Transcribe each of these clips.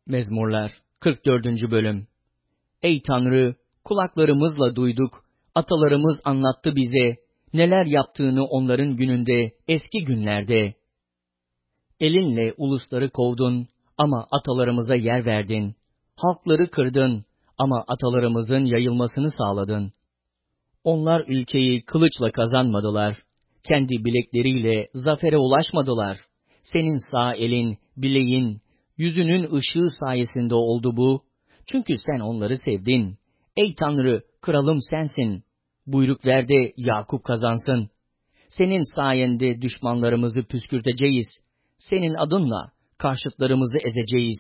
Mezmurlar 44. Bölüm. Ey Tanrı, kulaklarımızla duyduk, atalarımız anlattı bize, neler yaptığını onların gününde, eski günlerde. Elinle ulusları kovdun ama atalarımıza yer verdin. Halkları kırdın ama atalarımızın yayılmasını sağladın. Onlar ülkeyi kılıçla kazanmadılar. Kendi bilekleriyle zafere ulaşmadılar. Senin sağ elin, bileğin, yüzünün ışığı sayesinde oldu bu. Çünkü sen onları sevdin. Ey Tanrı, kralım sensin. Buyruk ver de Yakup kazansın. Senin sayende düşmanlarımızı püskürteceğiz. Senin adınla karşıtlarımızı ezeceğiz.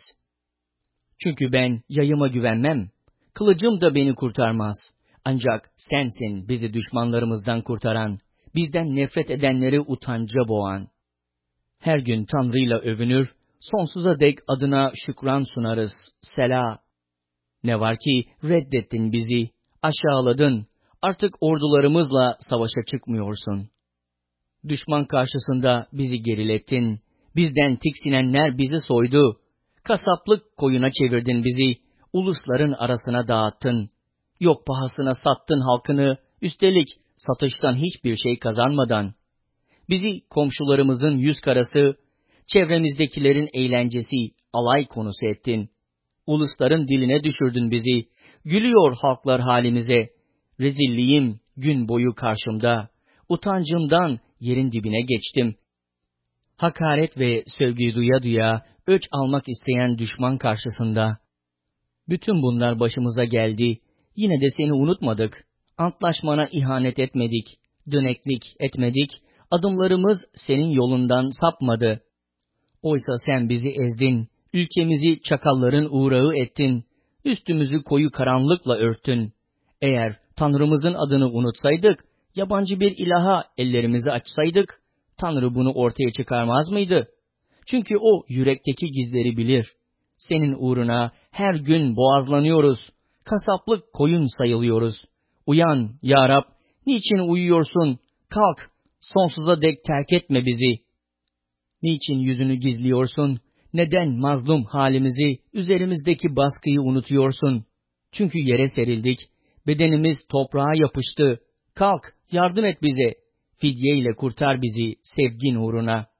Çünkü ben yayıma güvenmem. Kılıcım da beni kurtarmaz. Ancak sensin bizi düşmanlarımızdan kurtaran, bizden nefret edenleri utanca boğan. Her gün Tanrı'yla övünür, sonsuza dek adına şükran sunarız. Sela. Ne var ki reddettin bizi, aşağıladın, artık ordularımızla savaşa çıkmıyorsun. Düşman karşısında bizi gerilettin, bizden tiksinenler bizi soydu. Kasaplık koyuna çevirdin bizi, ulusların arasına dağıttın. Yok pahasına sattın halkını, üstelik satıştan hiçbir şey kazanmadan. Bizi komşularımızın yüz karası, çevremizdekilerin eğlencesi, alay konusu ettin. Ulusların diline düşürdün bizi, gülüyor halklar halimize. Rezilliğim gün boyu karşımda, utancımdan yerin dibine geçtim. Hakaret ve sövgüyü duya duya, öç almak isteyen düşman karşısında. Bütün bunlar başımıza geldi, yine de seni unutmadık. Antlaşmana ihanet etmedik, döneklik etmedik, adımlarımız senin yolundan sapmadı. Oysa sen bizi ezdin, ülkemizi çakalların uğrağı ettin, üstümüzü koyu karanlıkla örttün. Eğer Tanrımızın adını unutsaydık, yabancı bir ilaha ellerimizi açsaydık, Tanrı bunu ortaya çıkarmaz mıydı? Çünkü o yürekteki gizleri bilir. Senin uğruna her gün boğazlanıyoruz, kasaplık koyun sayılıyoruz. Uyan ya Rab, niçin uyuyorsun? Kalk, sonsuza dek terk etme bizi. Niçin yüzünü gizliyorsun? Neden mazlum halimizi, üzerimizdeki baskıyı unutuyorsun? Çünkü yere serildik, bedenimiz toprağa yapıştı. Kalk, yardım et bize. Fidye ile kurtar bizi sevgin uğruna.